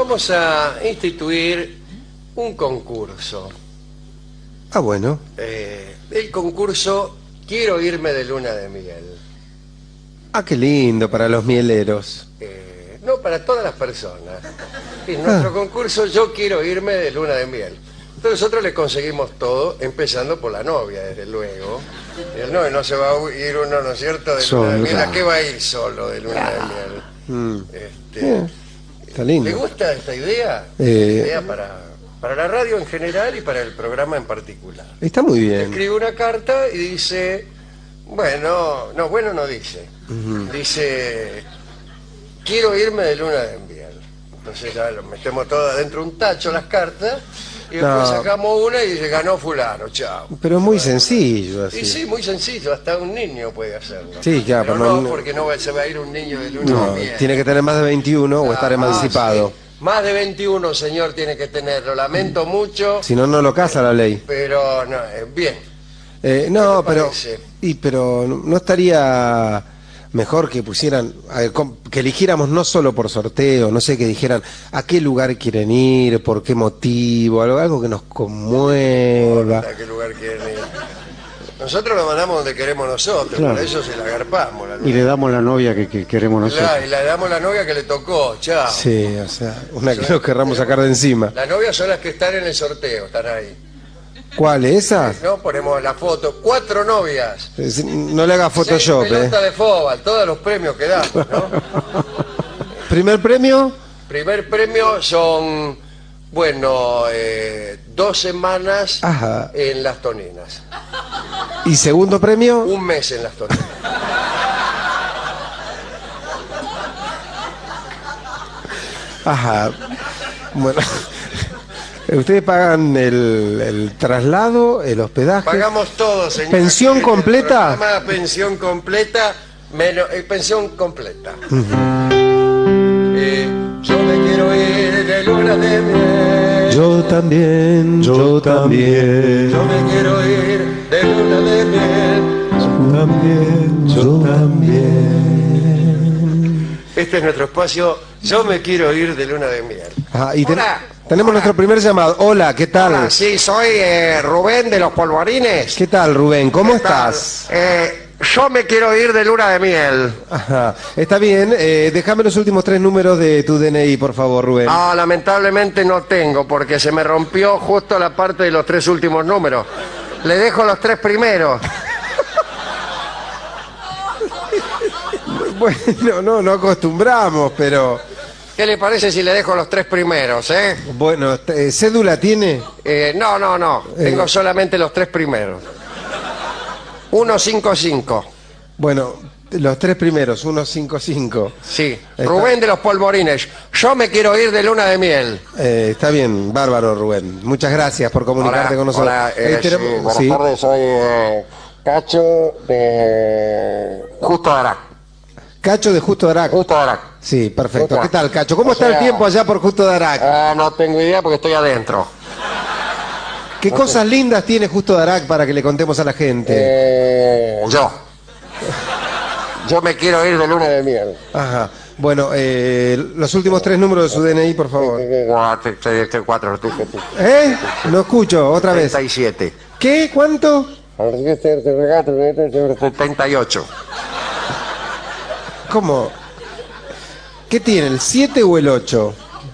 vamos a instituir un concurso. Ah, bueno. El concurso Quiero irme de luna de miel. Ah, qué lindo para los mieleros. No, para todas las personas. En nuestro concurso Yo quiero irme de luna de miel. Entonces nosotros le conseguimos todo, empezando por la novia, desde luego. Y el novio no se va a ir uno, ¿no es cierto?, de luna de miel. ¿A qué va a ir solo de luna de miel? Está lindo. ¿Le gusta esta idea? Idea para la radio en general y para el programa en particular. Está muy bien. Escribe una carta y dice, bueno no dice. Dice, quiero irme de luna de miel. Entonces ya lo metemos todo adentro de un tacho, las cartas, y después sacamos una y dice, ganó fulano, chao. Pero muy sencillo así. Y sí, muy sencillo, hasta un niño puede hacerlo. Sí, claro, pero no, porque no se va a ir un niño de luna de miel. Tiene que tener más de 21 o estar emancipado. Sí. Más de 21, señor, tiene que tenerlo. Lamento mucho. Si no, no lo casa la ley. Pero, no, bien. No, pero no estaría mejor que pusieran, que eligiéramos no solo por sorteo, no sé, que dijeran a qué lugar quieren ir, por qué motivo, algo que nos conmueva. ¿A qué lugar quieren ir? Nosotros lo mandamos donde queremos nosotros, claro. Por eso se la agarpamos. Y le damos la novia que queremos nosotros. Claro, y le damos la novia que le tocó, chao. Sí, o sea, una que nos querramos sacar de encima. Las novias son las que están en el sorteo, están ahí. ¿Cuál? ¿Esas? No, ponemos la foto, 4 novias. No le haga Photoshop, 6 pelotas de fútbol, todos los premios que damos, ¿no? ¿Primer premio? Primer premio son, 2 semanas en Las Toninas. ¿Y segundo premio? 1 mes en Las Toninas. Ajá. Bueno, ustedes pagan el traslado, el hospedaje. Pagamos todo, señor. ¿Pensión completa? Pensión completa, menos pensión completa. Yo me quiero ir de luna de miel. Yo también. Yo me quiero ir de luna de miel. Yo también. Este es nuestro espacio. Yo me quiero ir de luna de miel. Hola. Tenemos nuestro primer llamado. Hola, ¿qué tal? Hola, sí, soy Rubén de los Polvorines. ¿Qué tal, Rubén? ¿Cómo estás? Yo me quiero ir de luna de miel. Ajá. Está bien. Déjame los últimos 3 números de tu DNI, por favor, Rubén. Ah, lamentablemente no tengo, porque se me rompió justo la parte de los 3 últimos números. Le dejo los 3 primeros. Bueno, no acostumbramos, pero... ¿Qué le parece si le dejo los 3 primeros, Bueno, ¿cédula tiene? No. Tengo solamente los 3 primeros. 155. Bueno, los 3 primeros, 155. Sí, Rubén de los Polvorines. Yo me quiero ir de luna de miel. Está bien, bárbaro, Rubén. Muchas gracias por comunicarte con nosotros. Hola, buenas tardes, soy Cacho de Justo Darac. Cacho de Justo Darac. Justo Darac. Sí, perfecto. ¿Qué tal, Cacho? ¿Cómo está el tiempo allá por Justo Darac? No tengo idea porque estoy adentro. ¿Qué cosas lindas tiene Justo Darac para que le contemos a la gente? Yo me quiero ir de luna de miel. Ajá. Bueno, los últimos 3 números de su DNI, por favor. 4. No escucho, otra vez. 37. ¿Qué? ¿Cuánto? 78. ¿Cómo? ¿Qué tiene, el 7 o el 8?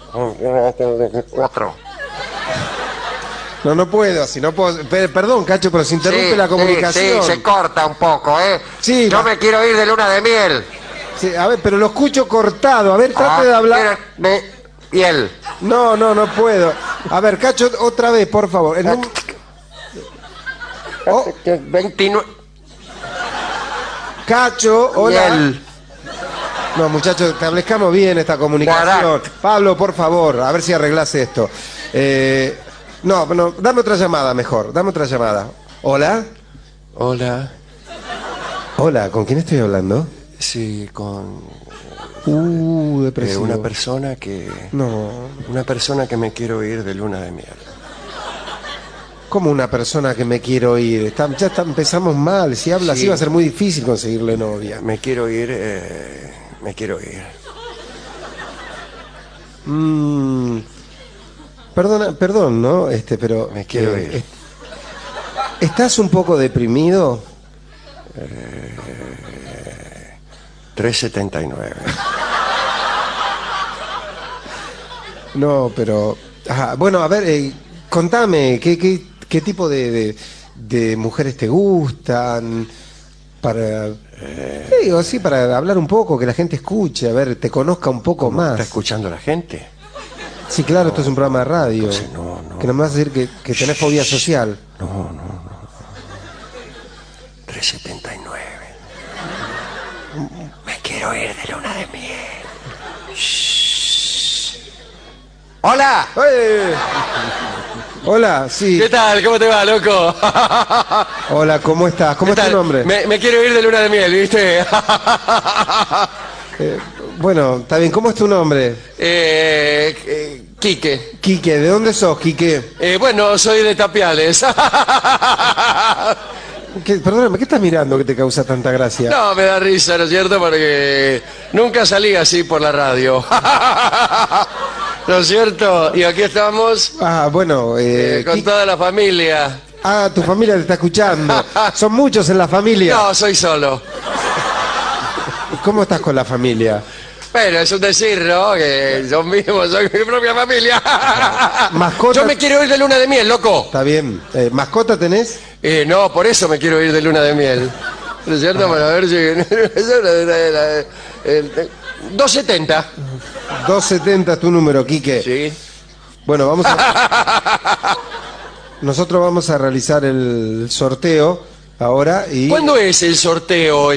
4. No puedo, si no puedo... Perdón, Cacho, pero se interrumpe la comunicación. Sí, se corta un poco, Sí, yo me quiero ir de luna de miel. Sí, a ver, pero lo escucho cortado. A ver, trate de hablar. De miel. No puedo. A ver, Cacho, otra vez, por favor. 29. Cacho, hola. Miel. No, muchachos, establezcamos bien esta comunicación. Pablo, por favor, a ver si arreglás esto. No, dame otra llamada mejor. Dame otra llamada. ¿Hola? Hola. Hola, ¿con quién estoy hablando? Sí, con... depresivo. Una persona que... No. Una persona que me quiero ir de luna de miel. ¿Cómo una persona que me quiero ir? Empezamos mal. Si habla así va a ser muy difícil conseguirle novia. Me quiero ir... Perdón, ¿no? Pero Me quiero ir. ¿Estás un poco deprimido? 379. No, pero... Ajá, bueno, a ver, contame, ¿qué tipo de mujeres te gustan? Para... digo, así, para hablar un poco, que la gente escuche, a ver, te conozca un poco más. ¿Está escuchando la gente? Sí, claro, esto es un programa de radio. No. Que no me vas a decir que tenés fobia social. No. 379. Me quiero ir de luna de miel. Shh. ¡Hola! Hola, sí. ¿Qué tal? ¿Cómo te va, loco? Hola, ¿cómo estás? ¿Cómo es tu nombre? Me quiero ir de luna de miel, ¿viste? Bueno, está bien. ¿Cómo es tu nombre? Quique. Quique. ¿De dónde sos, Quique? Bueno, soy de Tapiales. Perdóname, ¿qué estás mirando que te causa tanta gracia? No, me da risa, ¿no es cierto? Porque nunca salí así por la radio. ¿No es cierto? Y aquí estamos Bueno, con toda la familia. tu familia te está escuchando. ¿Son muchos en la familia? No, soy solo. ¿Cómo estás con la familia? Bueno, es un decir, ¿no? Que yo mismo soy mi propia familia. ¿Mascota? Yo me quiero ir de luna de miel, loco. Está bien. ¿Mascota tenés? No, por eso me quiero ir de luna de miel. ¿No es cierto? Para ver si... 270. 270 es tu número, Quique. Sí. Bueno, nosotros vamos a realizar el sorteo ahora y... ¿Cuándo es el sorteo,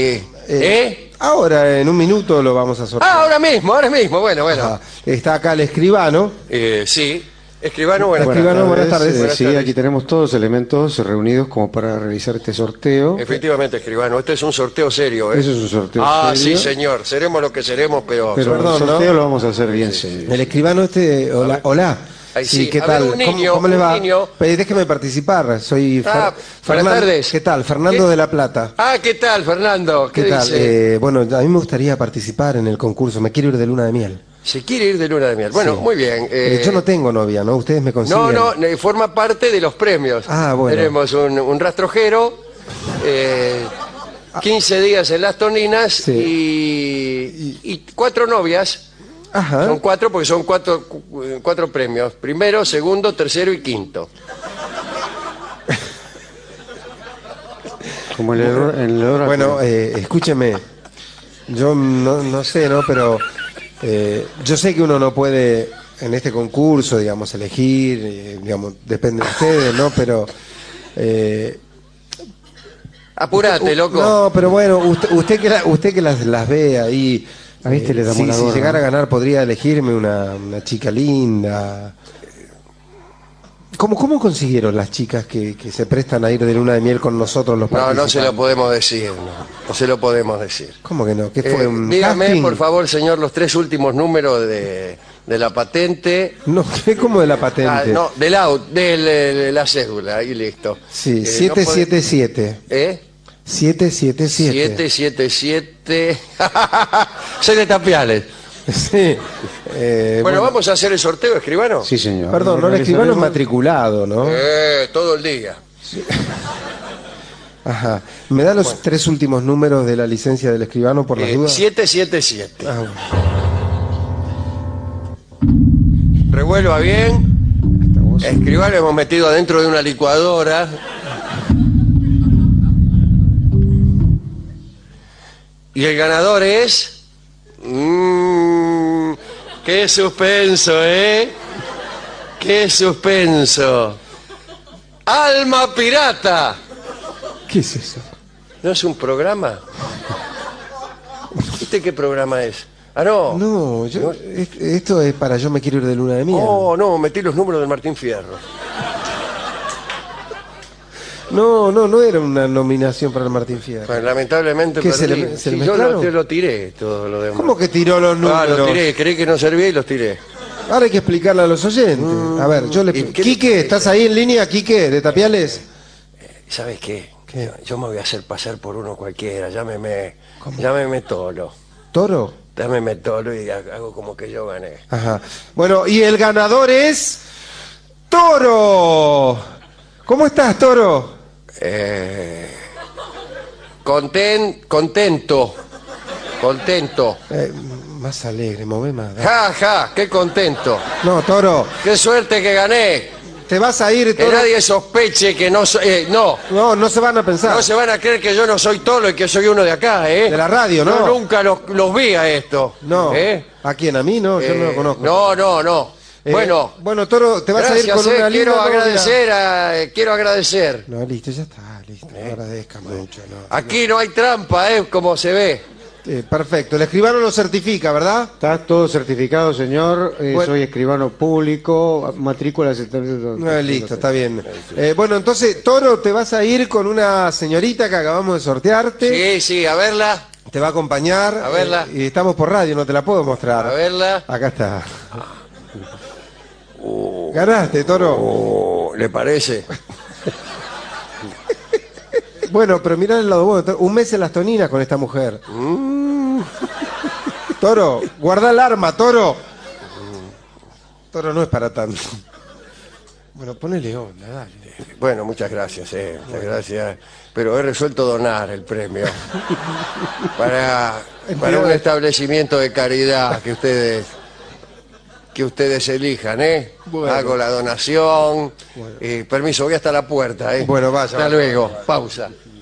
Ahora, en un minuto lo vamos a sortear. ahora mismo, bueno. Ajá. Está acá el escribano. Sí. Escribano, buenas Buenas tardes. Buenas Sí, tardes. aquí tenemos todos los elementos reunidos como para realizar este sorteo. Efectivamente, escribano, este es un sorteo serio, ¿eh? Eso es un sorteo Sí, serio. señor, seremos lo que seremos, pero Pero el ¿no? sorteo lo vamos a hacer bien serio. El escribano hola. Ahí sí. ¿Qué A ver, tal? un niño, ¿Cómo le va? un niño. Déjeme participar. Soy buenas tardes. ¿Qué tal? Fernando ¿Qué? de la Plata. ¿Qué tal, Fernando? ¿Qué tal? dice? Bueno, a mí me gustaría participar en el concurso. Me quiero ir de luna de miel. Se quiere ir de luna de miel. Bueno, Sí. muy bien. Yo no tengo novia, ¿no? Ustedes me consiguen. No, forma parte de los premios. Bueno. Tenemos un rastrojero, 15 días en las Toninas y 4 novias. Ajá. Son 4 porque son 4 premios. Primero, segundo, tercero y quinto. Como en el oráculo. Bueno, escúcheme. Yo no sé, ¿no? Pero yo sé que uno no puede en este concurso, digamos, elegir, digamos, depende de ustedes, ¿no? Pero... Apurate, loco. No, pero bueno, usted que las ve ahí... A este le damos la si gorra. llegara a ganar, podría elegirme una chica linda. ¿Cómo consiguieron las chicas que se prestan a ir de luna de miel con nosotros los participantes? No se lo podemos decir, no se lo podemos decir. ¿Cómo que no? ¿Qué fue un Dígame, casting? por favor, señor, los 3 últimos números de la patente. No, ¿qué como de la patente? No, de la cédula, y listo. Sí, No 777. puede- 777. 777. Soy de Tapiales. Sí. Bueno, vamos a hacer el sorteo, escribano. Sí, señor. Perdón, no, el escribano es matriculado, ¿no? Todo el día. Ajá. ¿Me da los 3 últimos números de la licencia del escribano por las dudas? 777. Ah, bueno. Revuelva bien. Estamos- Escribano hemos metido adentro de una licuadora. Y el ganador es... ¡Qué suspenso, eh! ¡Qué suspenso! ¡Alma Pirata! ¿Qué es eso? ¿No es un programa? ¿Viste qué programa es? No. No, esto es para Yo me quiero ir de luna de miel. Oh, no, metí los números del Martín Fierro. No era una nominación para el Martín Fierro. Bueno, lamentablemente ¿Qué, perdí. se le Sí, yo mezclaron? lo tiré, todo lo demás. ¿Cómo que tiró los números? Los tiré, creí que no servía y los tiré. Ahora hay que explicarle a los oyentes. A ver, yo le... ¿Y qué- Quique, ¿estás ahí en línea, Quique, de Tapiales? ¿Sabes qué? ¿Qué? Yo me voy a hacer pasar por uno cualquiera, llámeme Tolo. ¿Toro? Dame toro y hago como que yo gané. Ajá. Bueno, y el ganador es... ¡Toro! ¿Cómo estás, Toro? Contento. Más alegre, move más. Dale. Ja, ja, qué contento. No, Toro, Qué suerte que gané. te vas a ir, Que Toro. nadie sospeche que no soy... no. No se van a pensar. No se van a creer que yo no soy Toro y que soy uno de acá, ¿eh? De la radio, ¿no? Yo nunca los vi a esto. No. ¿Eh? ¿A quién? ¿A mí? No, yo no lo conozco. No. Bueno, Toro, te vas gracias, a ir con una quiero linda agradecer, quiero agradecer. No, listo, ya está, listo. No agradezca mucho, ¿no? Aquí no hay trampa, como se ve. Perfecto, el escribano lo certifica, ¿verdad? Está todo certificado, señor. Bueno. Soy escribano público, matrícula... Listo, está bien. Bueno, entonces, Toro, te vas a ir con una señorita que acabamos de sortearte. Sí, a verla, Te va a acompañar. A verla. Y estamos por radio, no te la puedo mostrar. a verla. Acá está. Ganaste, Toro. ¿Le parece? Bueno, pero mirá el lado bueno. Toro. Un mes en las toninas con esta mujer. Toro, guarda el arma, Toro. Toro no es para tanto. Bueno, ponele onda, dale. Bueno, muchas gracias, muchas gracias. Pero he resuelto donar el premio para un establecimiento de caridad que ustedes elijan, Bueno. Hago la donación. Permiso, voy hasta la puerta, Bueno, vaya. Hasta luego. Pausa.